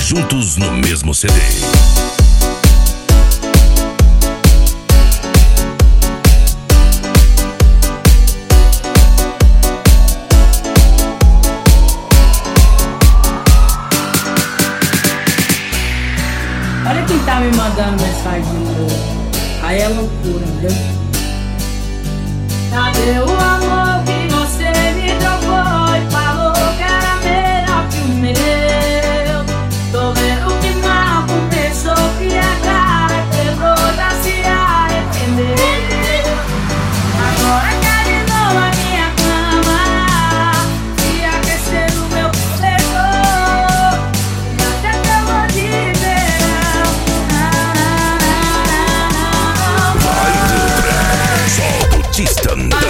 juntos no mesmo CD. Olha quem tá me mandando mensagem de novo. Aí é loucura, entendeu? Cadê o amor que você me trocou e falou que era melhor que o meu? Tô vendo que mal começou, que a cara quebrou, já se arrependeu. Agora quer de novo a minha cama e aquecer o meu cobertor. E até que eu vou dizer Tistanda.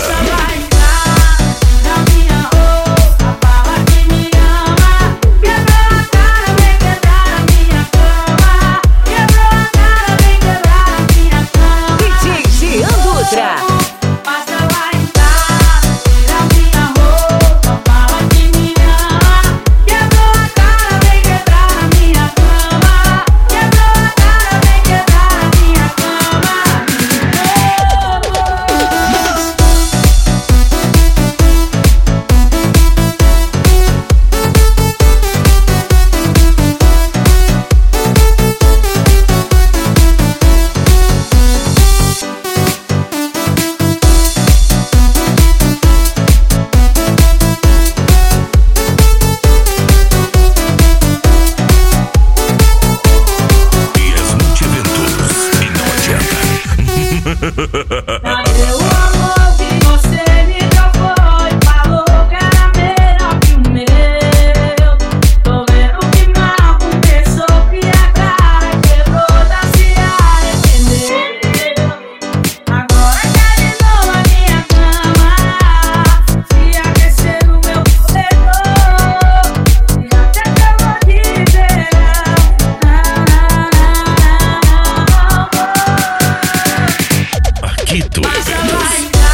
Cadê o amor que você me trocou e falou que era melhor que o meu? Tô vendo que mal começou, que a cara quebrou, já se arrependeu. Agora quer de novo a minha cama e aquecer o meu cobertor. E até que eu vou dizer Aquito Eventos.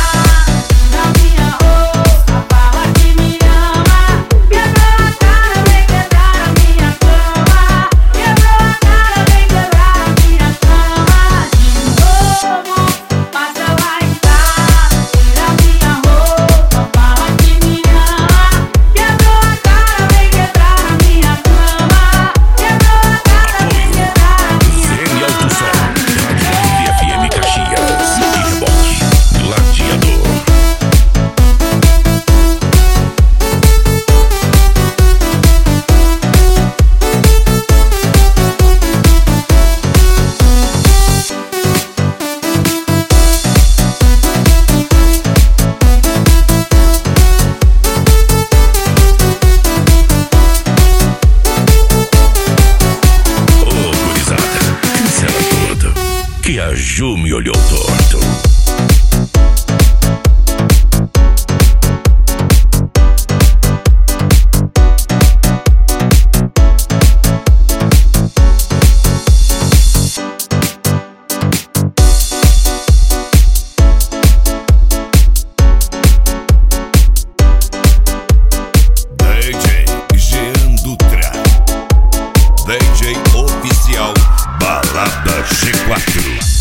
Que a Ju me olhou torto. DJ Jean Dutra, DJ oficial Balada G4.